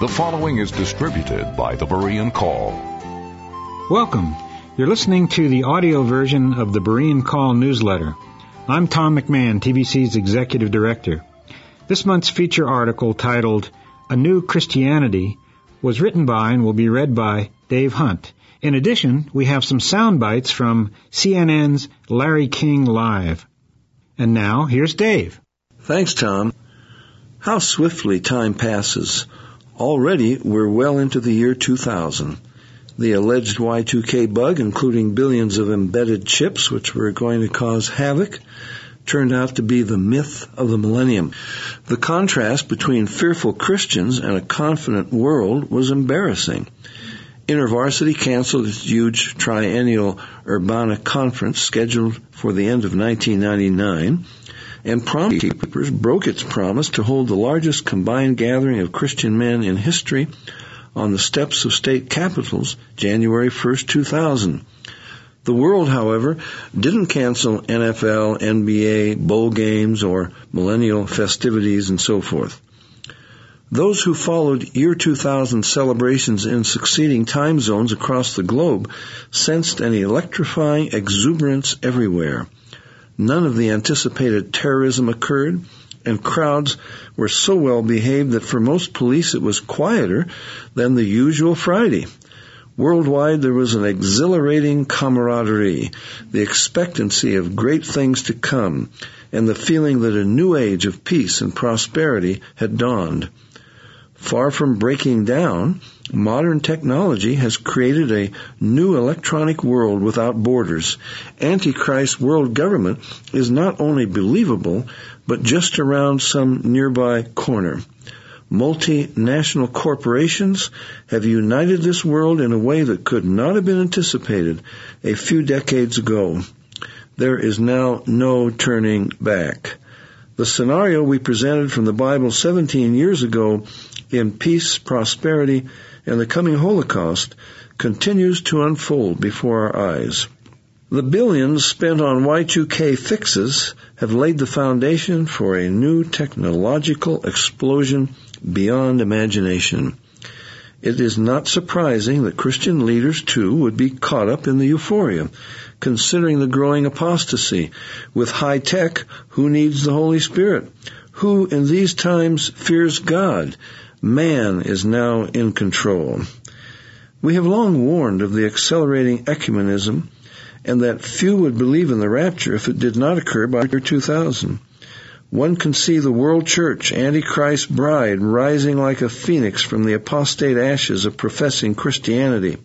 The following is distributed by the Berean Call. Welcome. You're listening to the audio version of the Berean Call newsletter. I'm Tom McMahon, TBC's Executive Director. This month's feature article, titled A New Christianity, was written by and will be read by Dave Hunt. In addition, we have some sound bites from CNN's Larry King Live. And now, here's Dave. Thanks, Tom. How swiftly time passes. Already, we're well into the year 2000. The alleged Y2K bug, including billions of embedded chips which were going to cause havoc, turned out to be the myth of the millennium. The contrast between fearful Christians and a confident world was embarrassing. InterVarsity canceled its huge triennial Urbana conference scheduled for the end of 1999, and Promise Keepers broke its promise to hold the largest combined gathering of Christian men in history on the steps of state capitals January 1st, 2000. The world, however, didn't cancel NFL, NBA, bowl games, or millennial festivities and so forth. Those who followed year 2000 celebrations in succeeding time zones across the globe sensed an electrifying exuberance everywhere. None of the anticipated terrorism occurred, and crowds were so well behaved that for most police it was quieter than the usual Friday. Worldwide there was an exhilarating camaraderie, the expectancy of great things to come, and the feeling that a new age of peace and prosperity had dawned. Far from breaking down, modern technology has created a new electronic world without borders. Antichrist world government is not only believable, but just around some nearby corner. Multinational corporations have united this world in a way that could not have been anticipated a few decades ago. There is now no turning back. The scenario we presented from the Bible 17 years ago in peace, prosperity, and the coming Holocaust continues to unfold before our eyes. The billions spent on Y2K fixes have laid the foundation for a new technological explosion beyond imagination. It is not surprising that Christian leaders, too, would be caught up in the euphoria, considering the growing apostasy. With high tech, who needs the Holy Spirit? Who in these times fears God? Man is now in control. We have long warned of the accelerating ecumenism and that few would believe in the rapture if it did not occur by year 2000. One can see the world church, Antichrist's bride, rising like a phoenix from the apostate ashes of professing Christianity.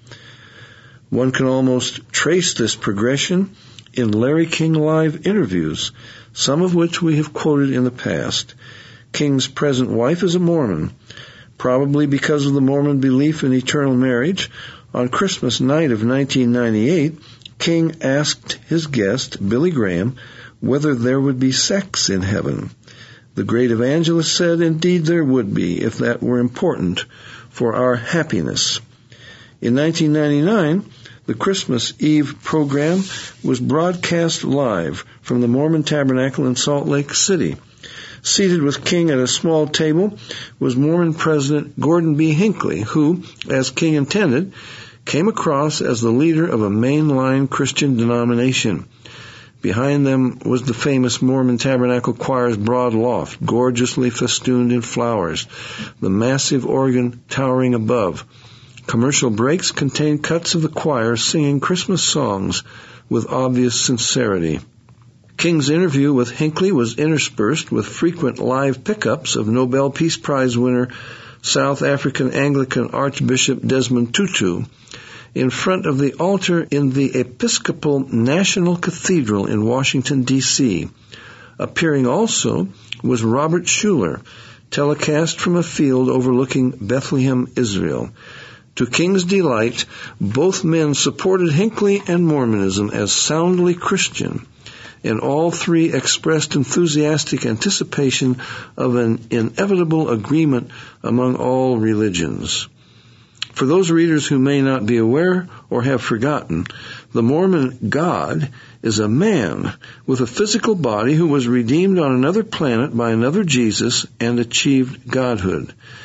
One can almost trace this progression in Larry King Live interviews, some of which we have quoted in the past. King's present wife is a Mormon. Probably because of the Mormon belief in eternal marriage, on Christmas night of 1998, King asked his guest, Billy Graham, whether there would be sex in heaven. The great evangelist said, indeed there would be, if that were important for our happiness. In 1999, the Christmas Eve program was broadcast live from the Mormon Tabernacle in Salt Lake City. Seated with King at a small table was Mormon President Gordon B. Hinckley, who, as King intended, came across as the leader of a mainline Christian denomination. Behind them was the famous Mormon Tabernacle Choir's broad loft, gorgeously festooned in flowers, the massive organ towering above. Commercial breaks contained cuts of the choir singing Christmas songs with obvious sincerity. King's interview with Hinckley was interspersed with frequent live pickups of Nobel Peace Prize winner South African Anglican Archbishop Desmond Tutu in front of the altar in the Episcopal National Cathedral in Washington, D.C. Appearing also was Robert Schuller, telecast from a field overlooking Bethlehem, Israel. To King's delight, both men supported Hinckley and Mormonism as soundly Christian, and all three expressed enthusiastic anticipation of an inevitable agreement among all religions. For those readers who may not be aware or have forgotten, the Mormon God is a man with a physical body who was redeemed on another planet by another Jesus and achieved godhood.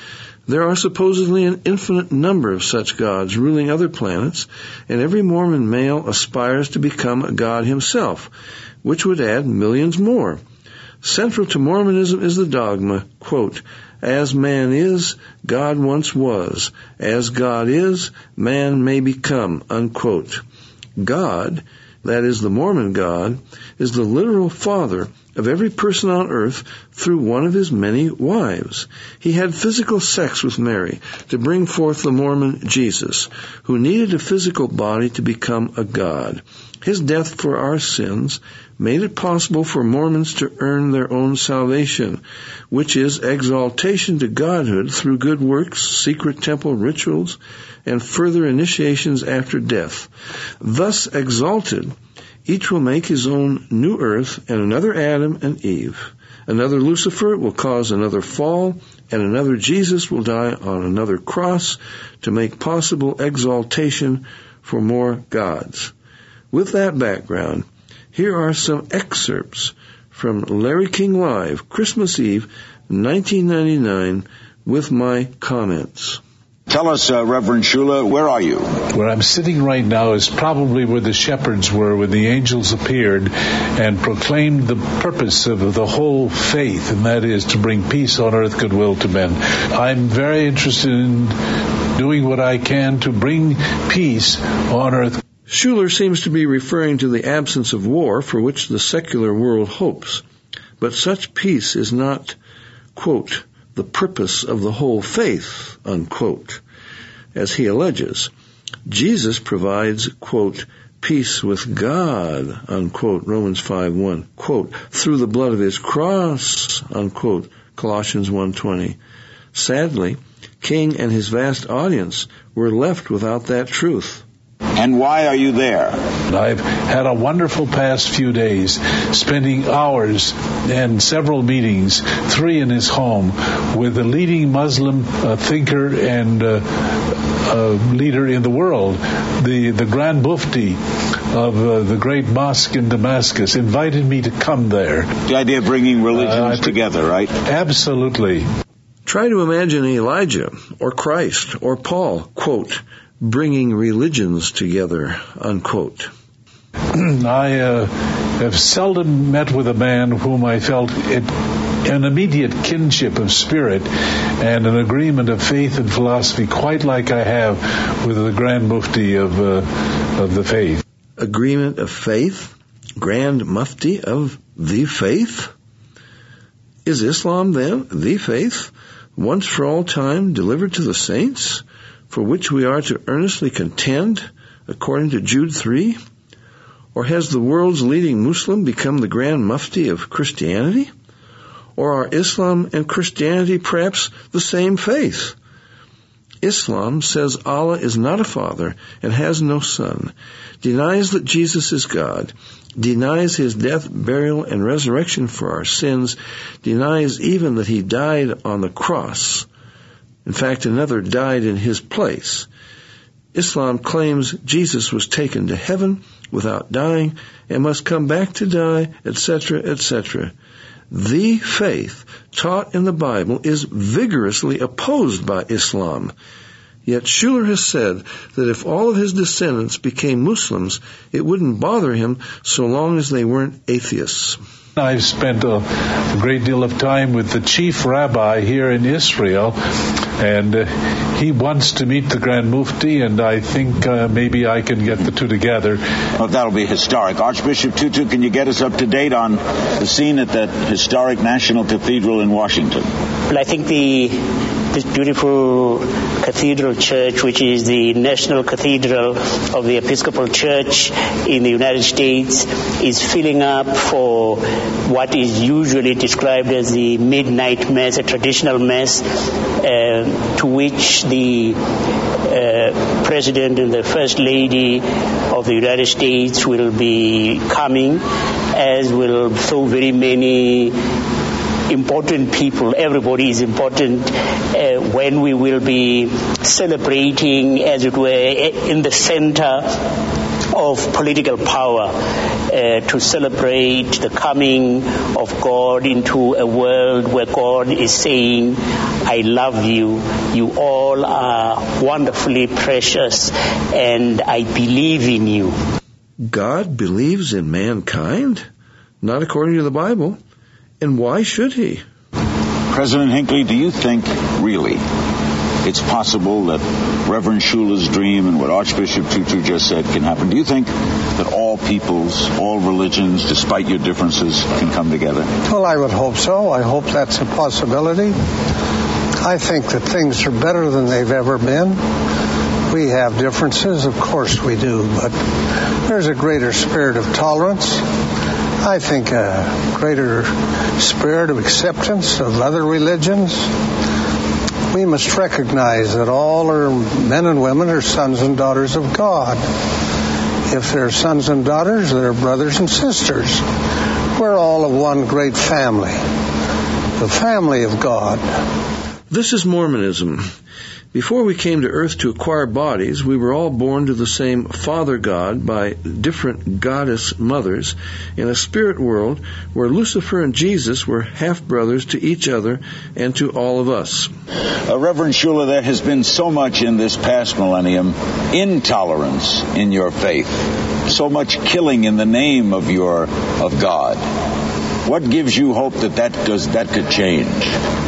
There are supposedly an infinite number of such gods ruling other planets, and every Mormon male aspires to become a god himself, which would add millions more. Central to Mormonism is the dogma, quote, "As man is, God once was. As God is, man may become," unquote. God, that is the Mormon God, is the literal father of every person on earth through one of his many wives. He had physical sex with Mary to bring forth the Mormon Jesus, who needed a physical body to become a god. His death for our sins made it possible for Mormons to earn their own salvation, which is exaltation to godhood through good works, secret temple rituals, and further initiations after death. Thus exalted, each will make his own new earth and another Adam and Eve. Another Lucifer will cause another fall, and another Jesus will die on another cross to make possible exaltation for more gods. With that background, here are some excerpts from Larry King Live, Christmas Eve, 1999, with my comments. Tell us, Reverend Shula, where are you? Where I'm sitting right now is probably where the shepherds were when the angels appeared and proclaimed the purpose of the whole faith, and that is to bring peace on earth, goodwill to men. I'm very interested in doing what I can to bring peace on earth. Schuller seems to be referring to the absence of war for which the secular world hopes. But such peace is not, quote, the purpose of the whole faith, unquote, as he alleges. Jesus provides, quote, peace with God, unquote, Romans 5:1, quote, through the blood of his cross, unquote, Colossians 1:20. Sadly, King and his vast audience were left without that truth. And why are you there? I've had a wonderful past few days, spending hours and several meetings, 3 in his home, with a leading Muslim thinker and leader in the world, the Grand Mufti of the great mosque in Damascus, invited me to come there. The idea of bringing religions together, right? Absolutely. Try to imagine Elijah or Christ or Paul, quote, bringing religions together, unquote. I have seldom met with a man whom I felt an immediate kinship of spirit and an agreement of faith and philosophy quite like I have with the Grand Mufti of the faith. Agreement of faith? Grand Mufti of the faith? Is Islam, then, the faith, once for all time delivered to the saints, for which we are to earnestly contend, according to Jude 3? Or has the world's leading Muslim become the Grand Mufti of Christianity? Or are Islam and Christianity perhaps the same faith? Islam says Allah is not a father and has no son, denies that Jesus is God, denies his death, burial, and resurrection for our sins, denies even that he died on the cross. In fact, another died in his place. Islam claims Jesus was taken to heaven without dying and must come back to die, etc., etc. The faith taught in the Bible is vigorously opposed by Islam. Yet Schuller has said that if all of his descendants became Muslims, it wouldn't bother him so long as they weren't atheists. I've spent a great deal of time with the chief rabbi here in Israel, and he wants to meet the Grand Mufti, and I think maybe I can get the two together. Oh, that'll be historic. Archbishop Tutu, can you get us up to date on the scene at that historic National Cathedral in Washington? Well, I think this beautiful cathedral church, which is the National Cathedral of the Episcopal Church in the United States, is filling up for what is usually described as the midnight mass, a traditional mass, to which the President and the First Lady of the United States will be coming, as will so very many important people. Everybody is important when we will be celebrating, as it were, in the center of political power, to celebrate the coming of God into a world where God is saying, I love you, you all are wonderfully precious, and I believe in you. God believes in mankind? Not according to the Bible. And why should he? President Hinckley, do you think, really, it's possible that Reverend Shula's dream and what Archbishop Tutu just said can happen? Do you think that all peoples, all religions, despite your differences, can come together? Well, I would hope so. I hope that's a possibility. I think that things are better than they've ever been. We have differences, of course we do, but there's a greater spirit of tolerance. I think a greater spirit of acceptance of other religions. We must recognize that all are men and women are sons and daughters of God. If they're sons and daughters, they're brothers and sisters. We're all of one great family, the family of God. This is Mormonism. Before we came to earth to acquire bodies, we were all born to the same Father God by different goddess mothers in a spirit world where Lucifer and Jesus were half-brothers to each other and to all of us. Reverend Shula, there has been so much in this past millennium intolerance in your faith, so much killing in the name of God. What gives you hope that could change?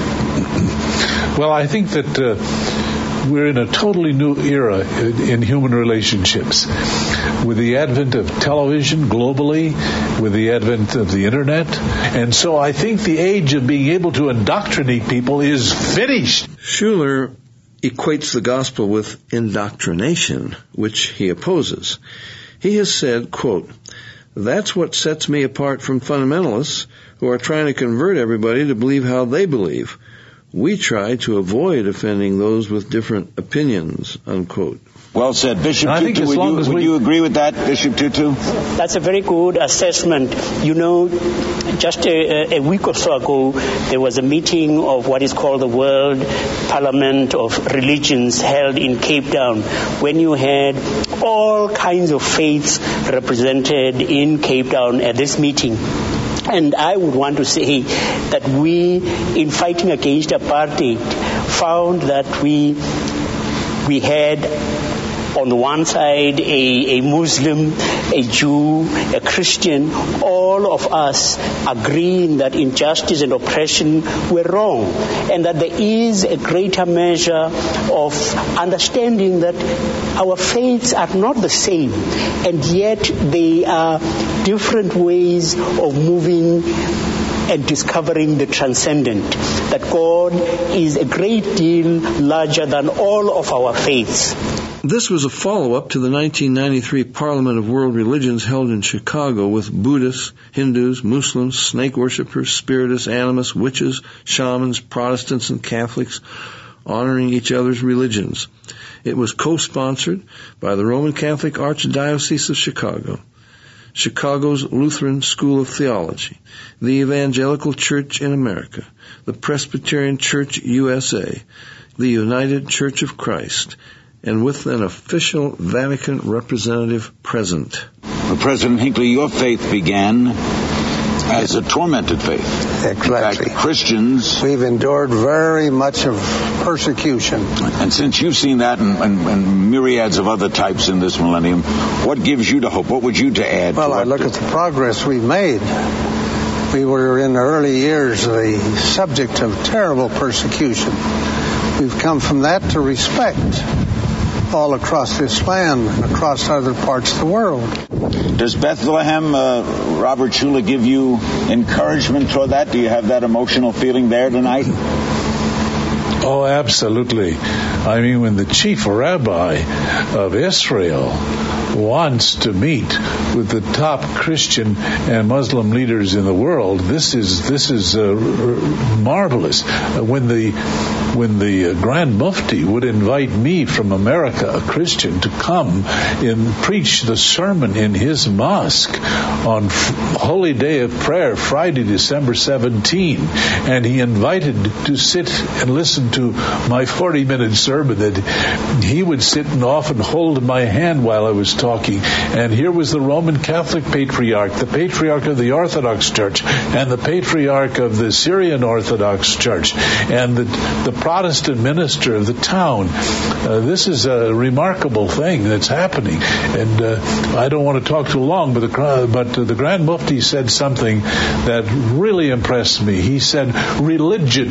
Well, I think that we're in a totally new era in human relationships. With the advent of television globally, with the advent of the internet. And so I think the age of being able to indoctrinate people is finished. Schuller equates the gospel with indoctrination, which he opposes. He has said, quote, "That's what sets me apart from fundamentalists who are trying to convert everybody to believe how they believe. We try to avoid offending those with different opinions," unquote. Well said. Bishop Tutu, would you agree with that, Bishop Tutu? That's a very good assessment. You know, just a week or so ago, there was a meeting of what is called the World Parliament of Religions held in Cape Town, when you had all kinds of faiths represented in Cape Town at this meeting. And I would want to say that we, in fighting against apartheid, found that we had on the one side a Muslim, a Jew, a Christian, all of us agreeing that injustice and oppression were wrong, and that there is a greater measure of understanding that our faiths are not the same, and yet they are different ways of moving and discovering the transcendent, that God is a great deal larger than all of our faiths. This was a follow-up to the 1993 Parliament of World Religions held in Chicago with Buddhists, Hindus, Muslims, snake worshippers, spiritists, animists, witches, shamans, Protestants, and Catholics honoring each other's religions. It was co-sponsored by the Roman Catholic Archdiocese of Chicago, Chicago's Lutheran School of Theology, the Evangelical Church in America, the Presbyterian Church USA, the United Church of Christ, and with an official Vatican representative present. Well, President Hinckley, your faith began as a tormented faith. Exactly. In fact, Christians... We've endured very much of persecution. And since you've seen that and myriads of other types in this millennium, what gives you to hope? What would you to add? Well, I look at the progress we've made. We were in the early years the subject of terrible persecution. We've come from that to respect all across this land and across other parts of the world. Does Bethlehem, Robert Shula, give you encouragement toward that? Do you have that emotional feeling there tonight? Oh, absolutely. I mean, when the chief rabbi of Israel wants to meet with the top Christian and Muslim leaders in the world, this is marvelous. When the when the Grand Mufti would invite me from America, a Christian, to come and preach the sermon in his mosque on Holy Day of Prayer, Friday, December 17, and he invited to sit and listen to my 40-minute sermon, that he would sit and often hold my hand while I was talking. And here was the Roman Catholic Patriarch, the Patriarch of the Orthodox Church, and the Patriarch of the Syrian Orthodox Church, and the Protestant minister of the town. This is a remarkable thing that's happening. And I don't want to talk too long, but the Grand Mufti said something that really impressed me. He said, religion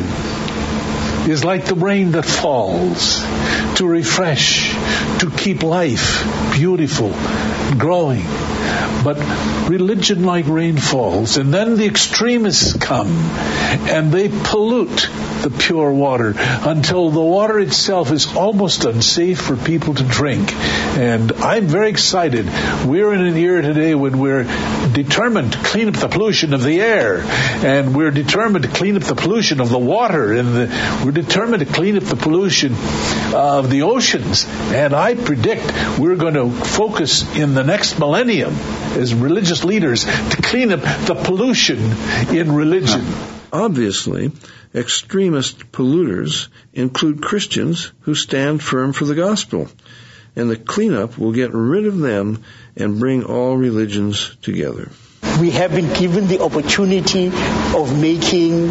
is like the rain that falls to refresh, to keep life beautiful, growing. But religion, like rain, falls, and then the extremists come and they pollute the pure water until the water itself is almost unsafe for people to drink. And I'm very excited. We're in an era today when we're determined to clean up the pollution of the air, and we're determined to clean up the pollution of the water, and we're determined to clean up the pollution of the oceans. And I predict we're going to focus in the next millennium as religious leaders to clean up the pollution in religion. Obviously, extremist polluters include Christians who stand firm for the gospel, and the cleanup will get rid of them and bring all religions together. We have been given the opportunity of making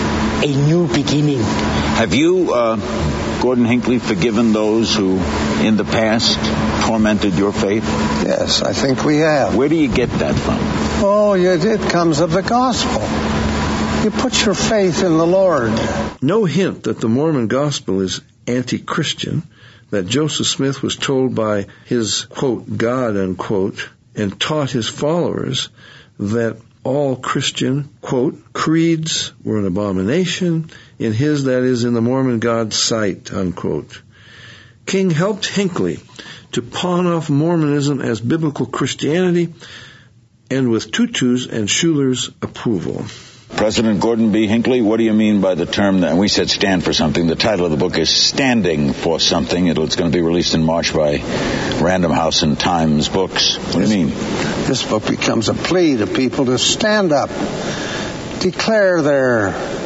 a new beginning. Have you, Gordon Hinckley, forgiven those who in the past tormented your faith? Yes, I think we have. Where do you get that from? Oh, it comes of the gospel. You put your faith in the Lord. No hint that the Mormon gospel is anti-Christian, that Joseph Smith was told by his, quote, God, unquote, and taught his followers that all Christian, quote, creeds were an abomination in his, that is, in the Mormon God's sight, unquote. King helped Hinckley to pawn off Mormonism as biblical Christianity, and with Tutu's and Schuler's approval. President Gordon B. Hinckley, what do you mean by the term that we said stand for something? The title of the book is Standing for Something. It's going to be released in March by Random House and Times Books. What do you mean? This book becomes a plea to people to stand up, declare their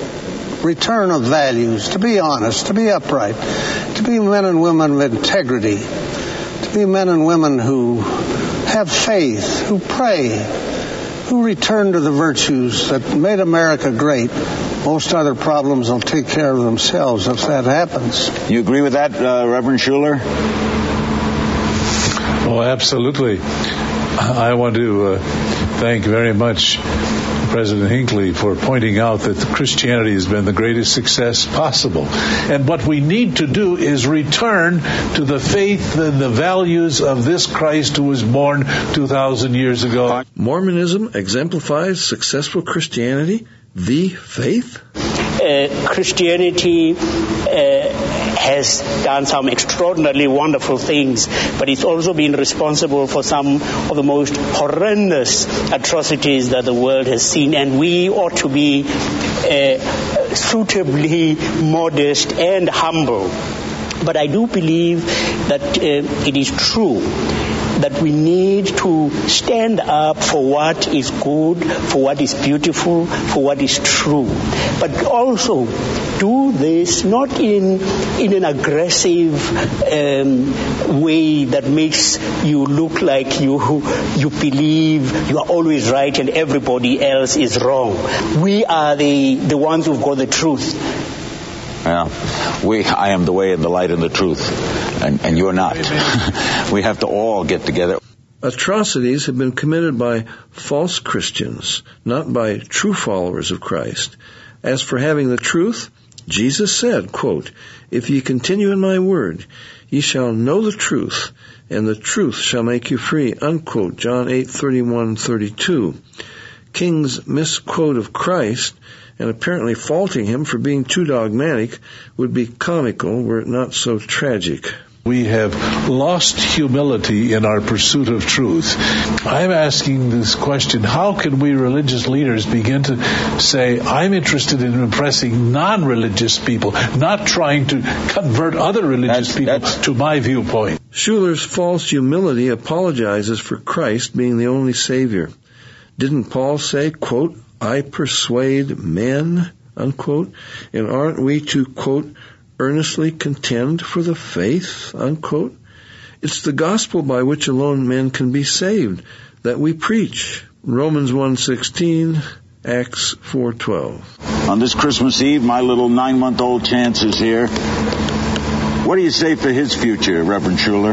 return of values, to be honest, to be upright, to be men and women of integrity, to be men and women who have faith, who pray, who return to the virtues that made America great. Most other problems will take care of themselves if that happens. You agree with that, Reverend Schuler? Oh, absolutely. I want to thank very much President Hinckley for pointing out that Christianity has been the greatest success possible. And what we need to do is return to the faith and the values of this Christ who was born 2,000 years ago. Mormonism exemplifies successful Christianity, the faith? Christianity has done some extraordinarily wonderful things, but it's also been responsible for some of the most horrendous atrocities that the world has seen, and we ought to be suitably modest and humble. But I do believe that it is true that we need to stand up for what is good, for what is beautiful, for what is true. But also do this not in an aggressive way that makes you look like you believe you are always right and everybody else is wrong. We are the ones who've got the truth. Yeah, I am the way and the light and the truth, and you're not. We have to all get together. Atrocities have been committed by false Christians, not by true followers of Christ. As for having the truth, Jesus said, quote, "If ye continue in my word, ye shall know the truth, and the truth shall make you free," unquote, John 8:31-32. King's misquote of Christ and apparently faulting him for being too dogmatic would be comical were it not so tragic. We have lost humility in our pursuit of truth. I'm asking this question, how can we religious leaders begin to say, I'm interested in impressing non-religious people, not trying to convert other religious people to my viewpoint? Schuller's false humility apologizes for Christ being the only Savior. Didn't Paul say, quote, I persuade men, unquote, and aren't we to, quote, earnestly contend for the faith, unquote? It's the gospel by which alone men can be saved that we preach. Romans 1:16, Acts 4:12. On this Christmas Eve, my little 9-month-old Chance is here. What do you say for his future, Reverend Schuller?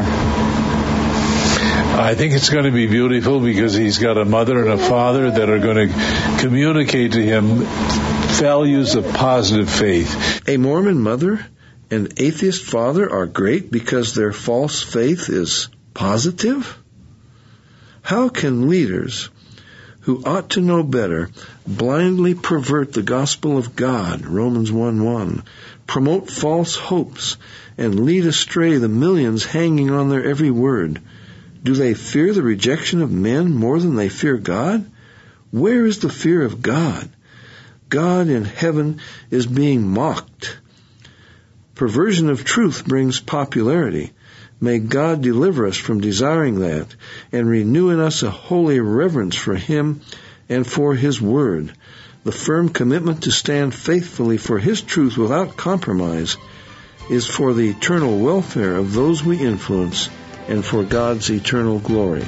I think it's going to be beautiful because he's got a mother and a father that are going to communicate to him values of positive faith. A Mormon mother and atheist father are great because their false faith is positive? How can leaders who ought to know better blindly pervert the gospel of God, Romans 1:1, promote false hopes, and lead astray the millions hanging on their every word? Do they fear the rejection of men more than they fear God? Where is the fear of God? God in heaven is being mocked. Perversion of truth brings popularity. May God deliver us from desiring that and renew in us a holy reverence for Him and for His Word. The firm commitment to stand faithfully for His truth without compromise is for the eternal welfare of those we influence and for God's eternal glory.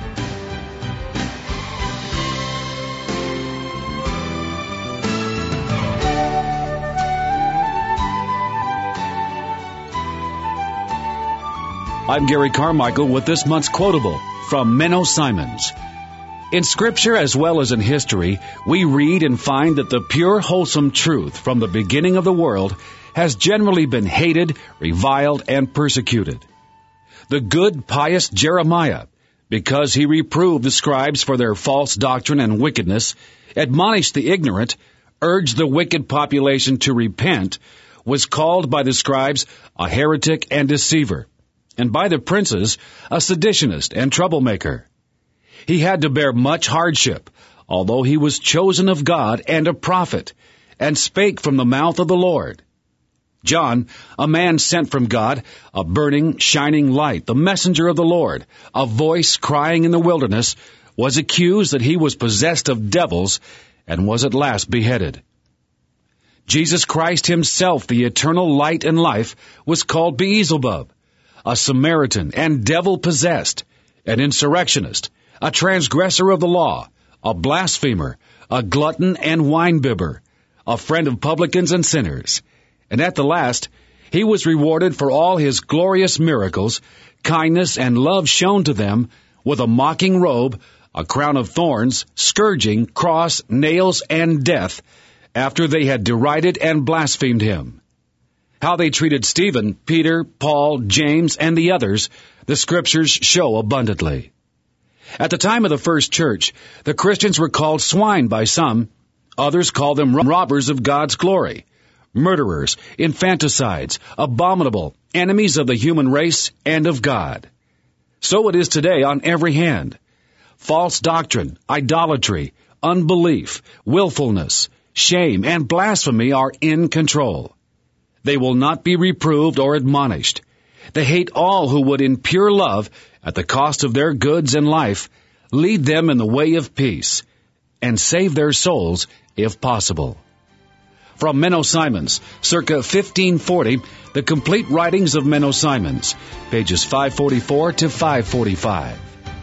I'm Gary Carmichael with this month's quotable from Menno Simons. In Scripture as well as in history, we read and find that the pure, wholesome truth from the beginning of the world has generally been hated, reviled, and persecuted. The good, pious Jeremiah, because he reproved the scribes for their false doctrine and wickedness, admonished the ignorant, urged the wicked population to repent, was called by the scribes a heretic and deceiver, and by the princes a seditionist and troublemaker. He had to bear much hardship, although he was chosen of God and a prophet, and spake from the mouth of the Lord. John, a man sent from God, a burning, shining light, the messenger of the Lord, a voice crying in the wilderness, was accused that he was possessed of devils, and was at last beheaded. Jesus Christ himself, the eternal light and life, was called Beelzebub, a Samaritan and devil-possessed, an insurrectionist, a transgressor of the law, a blasphemer, a glutton and winebibber, a friend of publicans and sinners. And at the last, he was rewarded for all his glorious miracles, kindness and love shown to them, with a mocking robe, a crown of thorns, scourging, cross, nails, and death, after they had derided and blasphemed him. How they treated Stephen, Peter, Paul, James, and the others, the Scriptures show abundantly. At the time of the first church, the Christians were called swine by some. Others called them robbers of God's glory, murderers, infanticides, abominable, enemies of the human race and of God. So it is today on every hand. False doctrine, idolatry, unbelief, willfulness, shame, and blasphemy are in control. They will not be reproved or admonished. They hate all who would in pure love, at the cost of their goods and life, lead them in the way of peace, and save their souls if possible. From Menno Simons, circa 1540, the complete writings of Menno Simons, pages 544 to 545.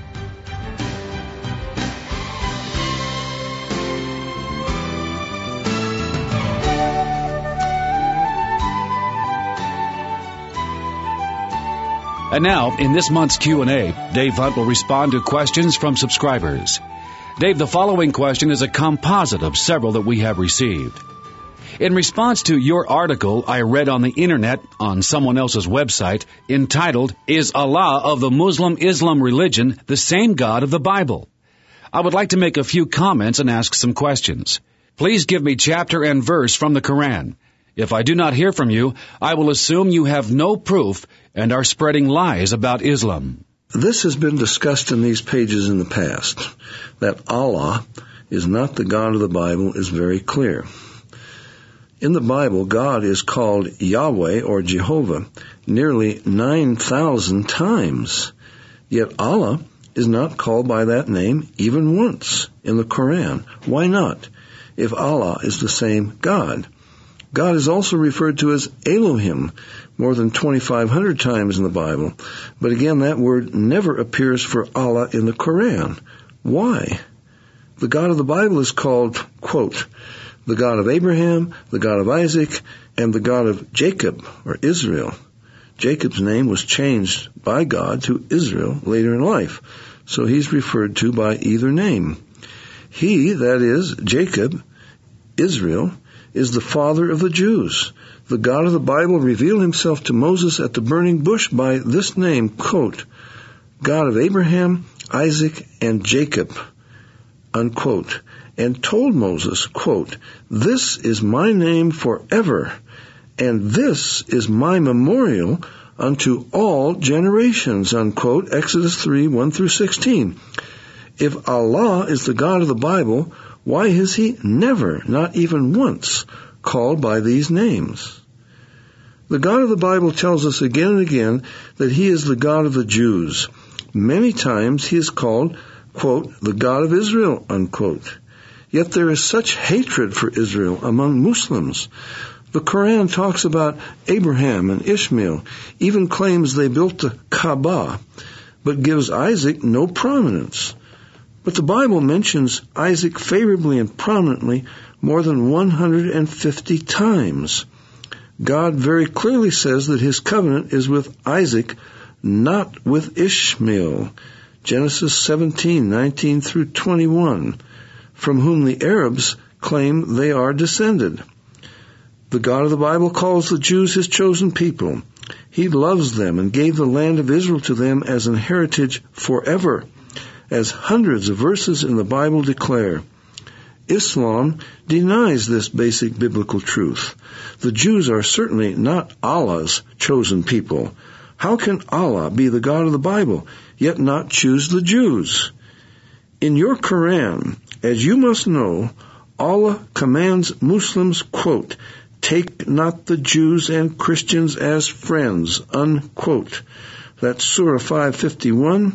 And now, in this month's Q&A, Dave Hunt will respond to questions from subscribers. Dave, the following question is a composite of several that we have received. In response to your article I read on the internet on someone else's website entitled, Is Allah of the Muslim-Islam religion the same God of the Bible? I would like to make a few comments and ask some questions. Please give me chapter and verse from the Quran. If I do not hear from you, I will assume you have no proof and are spreading lies about Islam. This has been discussed in these pages in the past. That Allah is not the God of the Bible is very clear. In the Bible, God is called Yahweh or Jehovah nearly 9,000 times. Yet Allah is not called by that name even once in the Quran. Why not, if Allah is the same God? God is also referred to as Elohim more than 2,500 times in the Bible. But again, that word never appears for Allah in the Quran. Why? The God of the Bible is called, quote, the God of Abraham, the God of Isaac, and the God of Jacob, or Israel. Jacob's name was changed by God to Israel later in life, so he's referred to by either name. He, that is, Jacob, Israel, is the father of the Jews. The God of the Bible revealed himself to Moses at the burning bush by this name, quote, God of Abraham, Isaac, and Jacob, unquote, and told Moses, quote, this is my name forever, and this is my memorial unto all generations, unquote, Exodus 3, 1 through 16. If Allah is the God of the Bible, why is he never, not even once, called by these names? The God of the Bible tells us again and again that he is the God of the Jews. Many times he is called, quote, the God of Israel, unquote. Yet there is such hatred for Israel among Muslims. The Quran talks about Abraham and Ishmael, even claims they built the Kaaba, but gives Isaac no prominence. But the Bible mentions Isaac favorably and prominently more than 150 times. God very clearly says that his covenant is with Isaac, not with Ishmael. Genesis 17, 19 through 21, from whom the Arabs claim they are descended. The God of the Bible calls the Jews his chosen people. He loves them and gave the land of Israel to them as an heritage forever, as hundreds of verses in the Bible declare. Islam denies this basic biblical truth. The Jews are certainly not Allah's chosen people. How can Allah be the God of the Bible, yet not choose the Jews? In your Quran, as you must know, Allah commands Muslims, quote, take not the Jews and Christians as friends, unquote. That's Surah 551,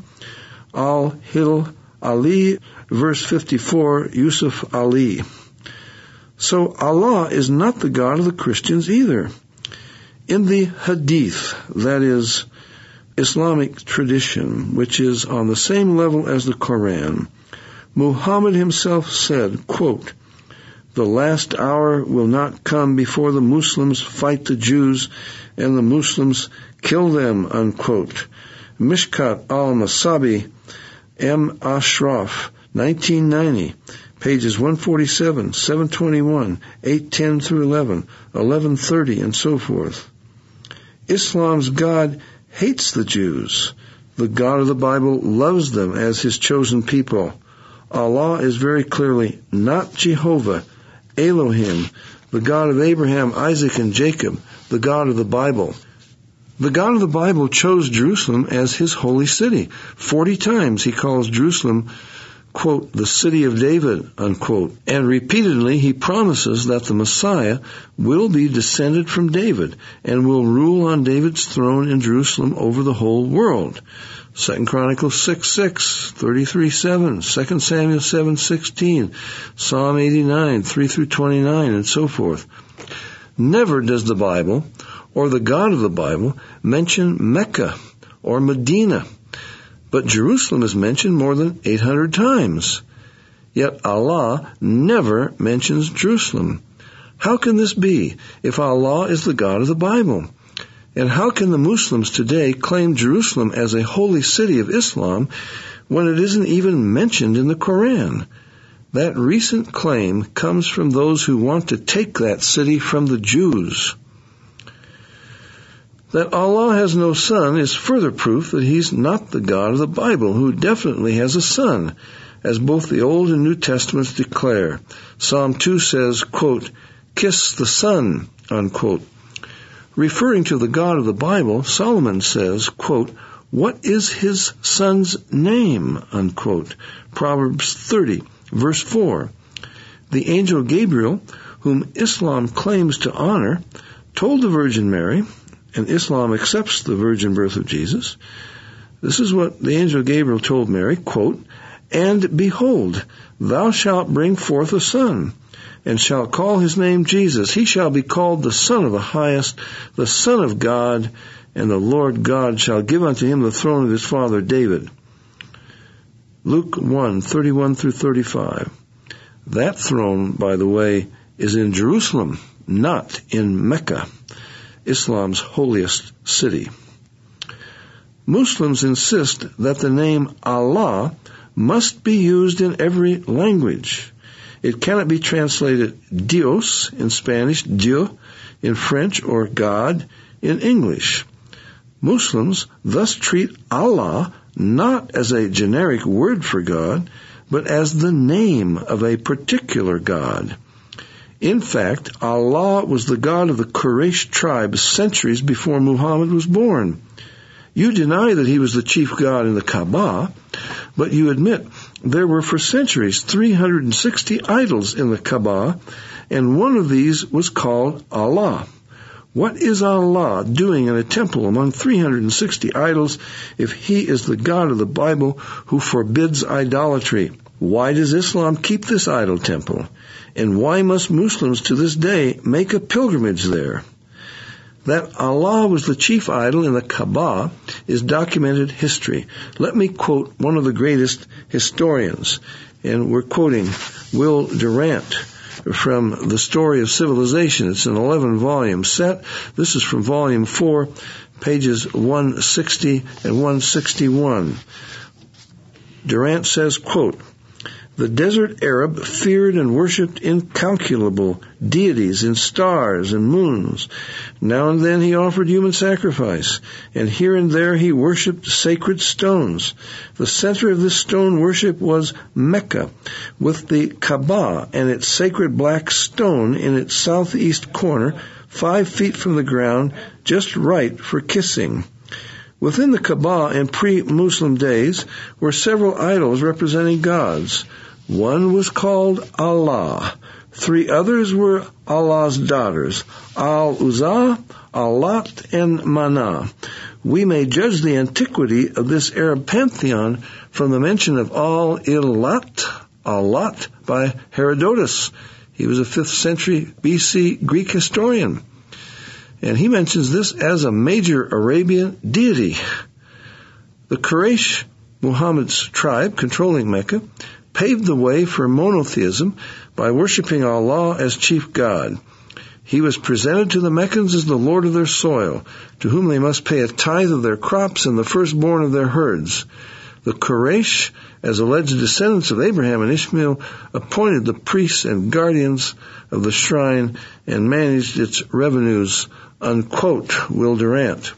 Al-Hil Ali, verse 54, Yusuf Ali. So Allah is not the God of the Christians either. In the Hadith, that is, Islamic tradition, which is on the same level as the Quran, Muhammad himself said, quote, the last hour will not come before the Muslims fight the Jews and the Muslims kill them, unquote. Mishkat al-Masabi, M. Ashraf, 1990, pages 147, 721, 810 through 11, 1130, and so forth. Islam's God hates the Jews. The God of the Bible loves them as his chosen people. Allah is very clearly not Jehovah, Elohim, the God of Abraham, Isaac, and Jacob, the God of the Bible. The God of the Bible chose Jerusalem as his holy city. 40 times he calls Jerusalem, quote, the city of David, unquote. And repeatedly he promises that the Messiah will be descended from David and will rule on David's throne in Jerusalem over the whole world. 2 Chronicles 6:6, 33:7, 2 Samuel 7:16, Psalm 89, 3 through 29, and so forth. Never does the Bible or the God of the Bible mention Mecca or Medina, but Jerusalem is mentioned more than 800 times. Yet Allah never mentions Jerusalem. How can this be if Allah is the God of the Bible? And how can the Muslims today claim Jerusalem as a holy city of Islam when it isn't even mentioned in the Quran? That recent claim comes from those who want to take that city from the Jews. That Allah has no son is further proof that he's not the God of the Bible, who definitely has a son, as both the Old and New Testaments declare. Psalm 2 says, quote, kiss the Son, unquote. Referring to the God of the Bible, Solomon says, quote, "What is his son's name?" unquote. Proverbs 30, verse 4. The angel Gabriel, whom Islam claims to honor, told the Virgin Mary, and Islam accepts the virgin birth of Jesus. This is what the angel Gabriel told Mary, quote, "And behold, thou shalt bring forth a son, and shalt call his name Jesus. He shall be called the Son of the Highest, the Son of God, and the Lord God shall give unto him the throne of his father David." Luke 1, 31 through 35. That throne, by the way, is in Jerusalem, not in Mecca, Islam's holiest city. Muslims insist that the name Allah must be used in every language. It cannot be translated Dios in Spanish, Dieu in French, or God in English. Muslims thus treat Allah not as a generic word for God, but as the name of a particular God. In fact, Allah was the God of the Quraysh tribe centuries before Muhammad was born. You deny that he was the chief god in the Kaaba, but you admit there were for centuries 360 idols in the Kaaba, and one of these was called Allah. What is Allah doing in a temple among 360 idols if he is the God of the Bible who forbids idolatry? Why does Islam keep this idol temple? And why must Muslims to this day make a pilgrimage there? That Allah was the chief idol in the Kaaba is documented history. Let me quote one of the greatest historians, and we're quoting Will Durant from The Story of Civilization. It's an 11-volume set. This is from volume 4, pages 160 and 161. Durant says, quote, "The desert Arab feared and worshipped incalculable deities in stars and moons. Now and then he offered human sacrifice, and here and there he worshipped sacred stones. The center of this stone worship was Mecca, with the Kaaba and its sacred black stone in its southeast corner, 5 feet from the ground, just right for kissing. Within the Kaaba in pre-Muslim days were several idols representing gods. One was called Allah. 3 others were Allah's daughters, Al-Uzza, Al-Lat, and Mana. We may judge the antiquity of this Arab pantheon from the mention of Al-Lat by Herodotus. He was a 5th century BC Greek historian, and he mentions this as a major Arabian deity. The Quraysh, Muhammad's tribe controlling Mecca, paved the way for monotheism by worshiping Allah as chief God. He was presented to the Meccans as the Lord of their soil, to whom they must pay a tithe of their crops and the firstborn of their herds. The Quraysh, as alleged descendants of Abraham and Ishmael, appointed the priests and guardians of the shrine and managed its revenues, unquote, Will Durant.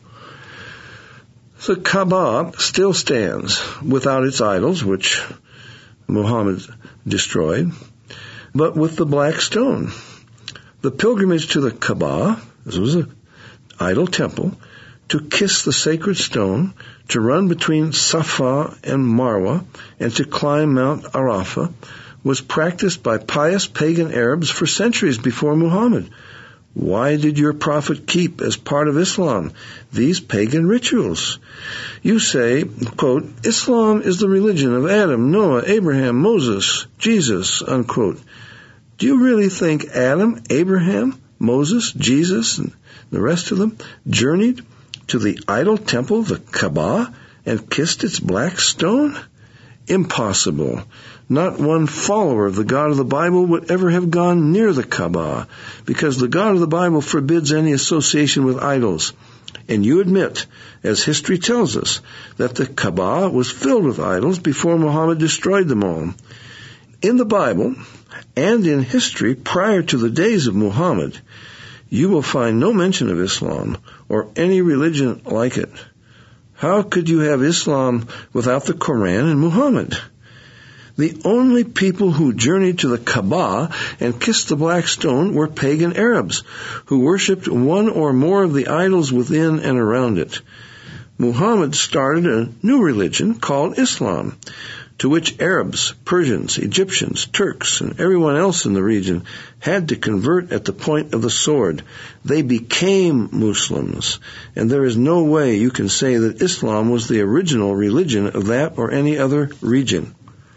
The Kaaba still stands without its idols, which Muhammad destroyed, but with the black stone. The pilgrimage to the Kaaba, this was an idol temple, to kiss the sacred stone, to run between Safa and Marwa, and to climb Mount Arafah, was practiced by pious pagan Arabs for centuries before Muhammad. Why did your prophet keep, as part of Islam, these pagan rituals? You say, quote, Islam is the religion of Adam, Noah, Abraham, Moses, Jesus, unquote. Do you really think Adam, Abraham, Moses, Jesus, and the rest of them journeyed to the idol temple, the Kaaba, and kissed its black stone? Impossible. Not one follower of the God of the Bible would ever have gone near the Kaaba, because the God of the Bible forbids any association with idols. And you admit, as history tells us, that the Kaaba was filled with idols before Muhammad destroyed them all. In the Bible, and in history prior to the days of Muhammad, you will find no mention of Islam or any religion like it. How could you have Islam without the Quran and Muhammad? The only people who journeyed to the Kaaba and kissed the black stone were pagan Arabs, who worshipped one or more of the idols within and around it. Muhammad started a new religion called Islam, to which Arabs, Persians, Egyptians, Turks, and everyone else in the region had to convert at the point of the sword. They became Muslims, and there is no way you can say that Islam was the original religion of that or any other region.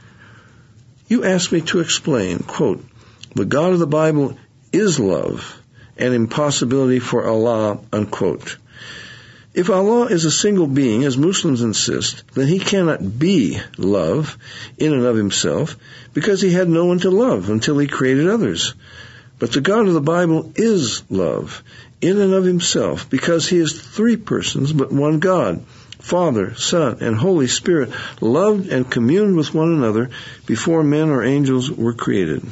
You asked me to explain, quote, the God of the Bible is love, an impossibility for Allah, unquote. If Allah is a single being, as Muslims insist, then he cannot be love in and of himself, because he had no one to love until he created others. But the God of the Bible is love in and of himself, because he is three persons but one God. Father, Son, and Holy Spirit loved and communed with one another before men or angels were created.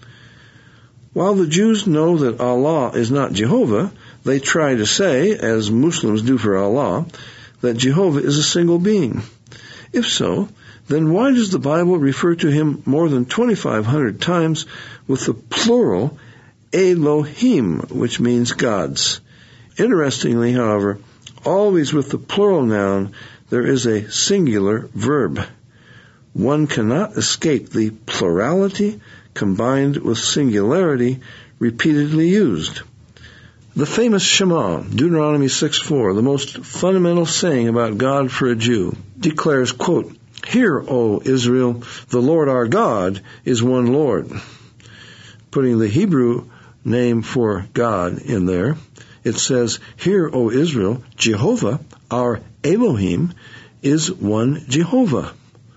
While the Jews know that Allah is not Jehovah, they try to say, as Muslims do for Allah, that Jehovah is a single being. If so, then why does the Bible refer to him more than 2,500 times with the plural Elohim, which means gods? Interestingly, however, always with the plural noun, there is a singular verb. One cannot escape the plurality combined with singularity repeatedly used. The famous Shema, Deuteronomy 6:4, the most fundamental saying about God for a Jew, declares, quote, Hear, O Israel, the Lord our God is one Lord. Putting the Hebrew name for God in there, it says, Hear, O Israel, Jehovah, our Elohim, is one Jehovah.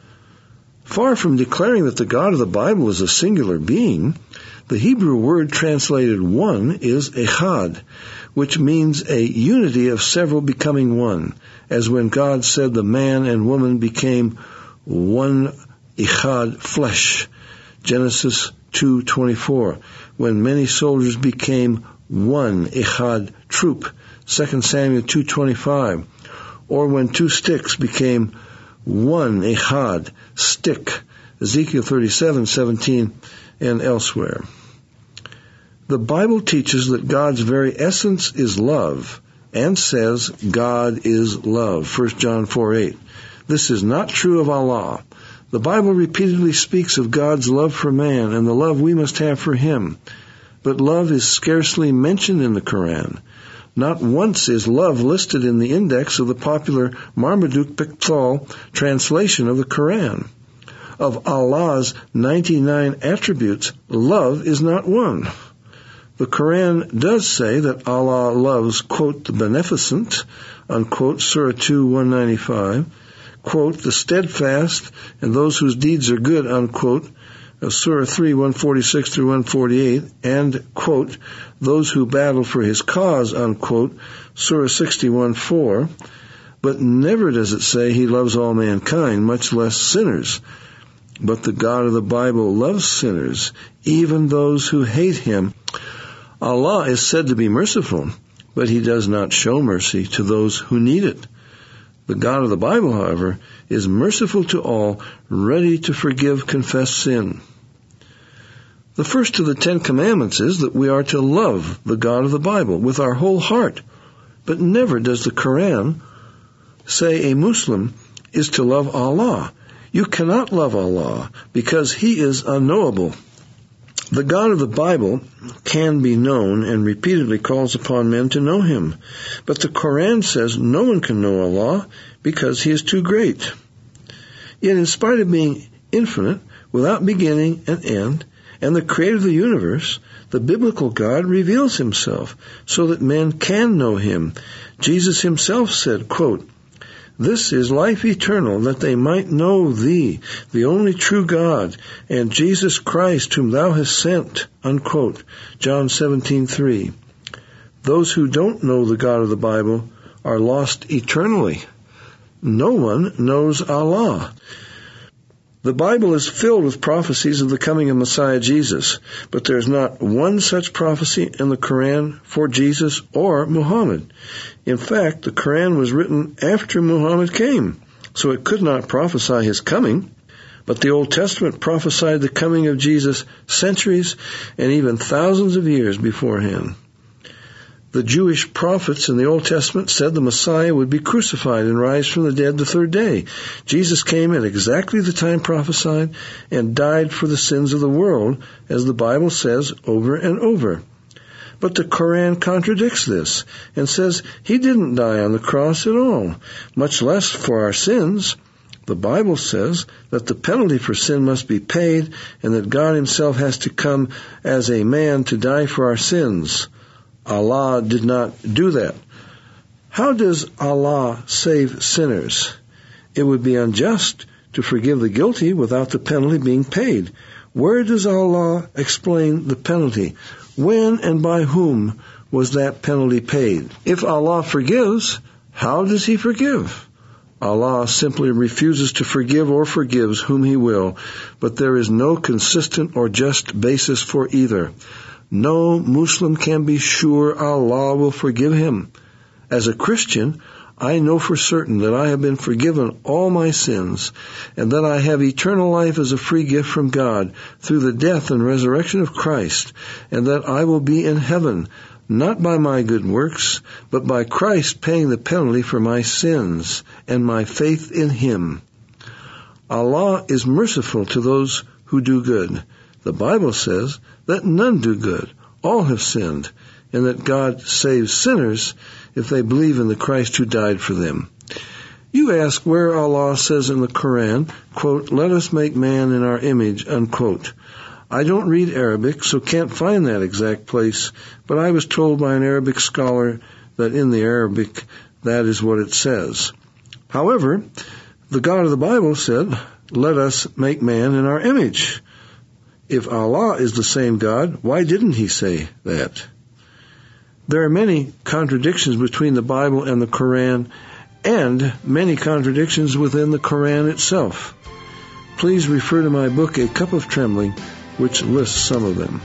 Far from declaring that the God of the Bible is a singular being, the Hebrew word translated one is echad, which means a unity of several becoming one, as when God said the man and woman became one echad flesh, Genesis 2:24, when many soldiers became one echad troop, 2 Samuel 2:25, or when two sticks became one echad stick, Ezekiel 37:17, and elsewhere. The Bible teaches that God's very essence is love, and says God is love, 1 John 4:8. This is not true of Allah. The Bible repeatedly speaks of God's love for man and the love we must have for him, but love is scarcely mentioned in the Quran. Not once is love listed in the index of the popular Marmaduke Pickthall translation of the Quran. Of Allah's 99 attributes, love is not one. The Quran does say that Allah loves, quote, the beneficent, unquote, Surah 2:195, quote, the steadfast and those whose deeds are good, unquote, Surah 3:146 through 148, and, quote, those who battle for his cause, unquote, Surah 61:4, but never does it say he loves all mankind, much less sinners. But the God of the Bible loves sinners, even those who hate him. Allah is said to be merciful, but he does not show mercy to those who need it. The God of the Bible, however, is merciful to all, ready to forgive confessed sin. The first of the 10 Commandments is that we are to love the God of the Bible with our whole heart, but never does the Quran say a Muslim is to love Allah. You cannot love Allah because he is unknowable. The God of the Bible can be known and repeatedly calls upon men to know him. But the Quran says no one can know Allah because he is too great. Yet in spite of being infinite, without beginning and end, and the creator of the universe, the biblical God reveals himself so that men can know him. Jesus himself said, quote, This is life eternal, that they might know thee, the only true God, and Jesus Christ, whom thou hast sent, unquote. John 17:3. Those who don't know the God of the Bible are lost eternally. No one knows Allah. The Bible is filled with prophecies of the coming of Messiah Jesus, but there is not one such prophecy in the Quran for Jesus or Muhammad. In fact, the Quran was written after Muhammad came, so it could not prophesy his coming. But the Old Testament prophesied the coming of Jesus centuries and even thousands of years beforehand. The Jewish prophets in the Old Testament said the Messiah would be crucified and rise from the dead the third day. Jesus came at exactly the time prophesied and died for the sins of the world, as the Bible says over and over. But the Quran contradicts this and says he didn't die on the cross at all, much less for our sins. The Bible says that the penalty for sin must be paid and that God himself has to come as a man to die for our sins. Allah did not do that. How does Allah save sinners? It would be unjust to forgive the guilty without the penalty being paid. Where does Allah explain the penalty? When and by whom was that penalty paid? If Allah forgives, how does he forgive? Allah simply refuses to forgive or forgives whom he will, but there is no consistent or just basis for either. No Muslim can be sure Allah will forgive him. As a Christian, I know for certain that I have been forgiven all my sins, and that I have eternal life as a free gift from God through the death and resurrection of Christ, and that I will be in heaven, not by my good works, but by Christ paying the penalty for my sins and my faith in him. Allah is merciful to those who do good. The Bible says that none do good. All have sinned, and that God saves sinners if they believe in the Christ who died for them. You ask where Allah says in the Quran, quote, "Let us make man in our image," unquote. I don't read Arabic, so can't find that exact place, but I was told by an Arabic scholar that in the Arabic that is what it says. However, the God of the Bible said, "Let us make man in our image." If Allah is the same God, why didn't he say that? There are many contradictions between the Bible and the Quran, and many contradictions within the Quran itself. Please refer to my book, A Cup of Trembling, which lists some of them.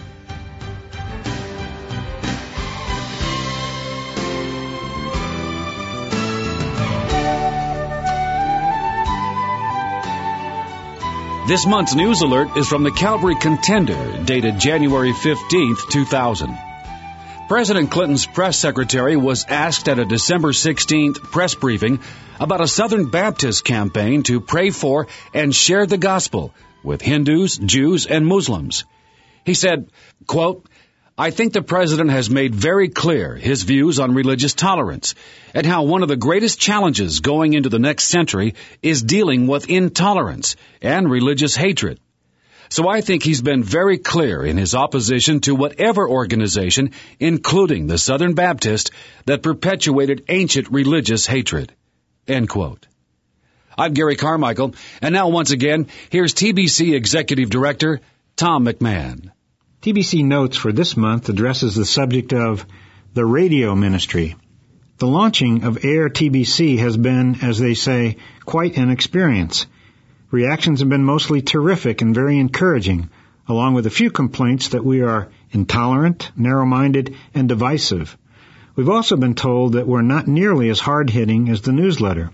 This month's news alert is from the Calvary Contender, dated January 15th, 2000. President Clinton's press secretary was asked at a December 16th press briefing about a Southern Baptist campaign to pray for and share the gospel with Hindus, Jews, and Muslims. He said, quote, "I think the president has made very clear his views on religious tolerance and how one of the greatest challenges going into the next century is dealing with intolerance and religious hatred. So I think he's been very clear in his opposition to whatever organization, including the Southern Baptist, that perpetuated ancient religious hatred." End quote. I'm Gary Carmichael, and now once again, here's TBC Executive Director Tom McMahon. TBC Notes for this month addresses the subject of the radio ministry. The launching of Air TBC has been, as they say, quite an experience. Reactions have been mostly terrific and very encouraging, along with a few complaints that we are intolerant, narrow-minded, and divisive. We've also been told that we're not nearly as hard-hitting as the newsletter.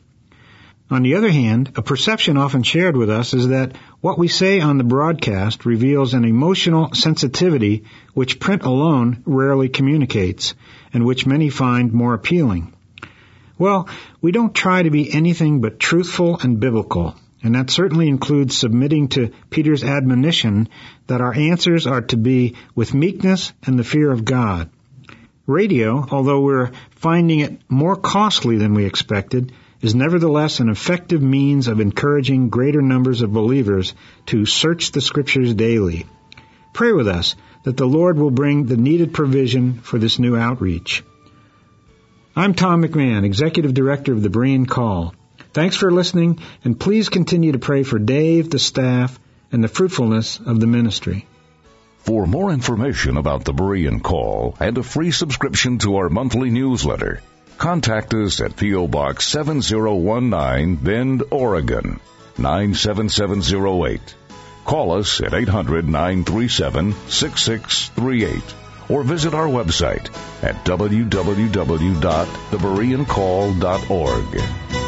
On the other hand, a perception often shared with us is that what we say on the broadcast reveals an emotional sensitivity which print alone rarely communicates, and which many find more appealing. Well, we don't try to be anything but truthful and biblical, and that certainly includes submitting to Peter's admonition that our answers are to be with meekness and the fear of God. Radio, although we're finding it more costly than we expected, is nevertheless an effective means of encouraging greater numbers of believers to search the Scriptures daily. Pray with us that the Lord will bring the needed provision for this new outreach. I'm Tom McMahon, Executive Director of the Berean Call. Thanks for listening, and please continue to pray for Dave, the staff, and the fruitfulness of the ministry. For more information about the Berean Call and a free subscription to our monthly newsletter, contact us at P.O. Box 7019, Bend, Oregon, 97708. Call us at 800-937-6638 or visit our website at www.thebereancall.org.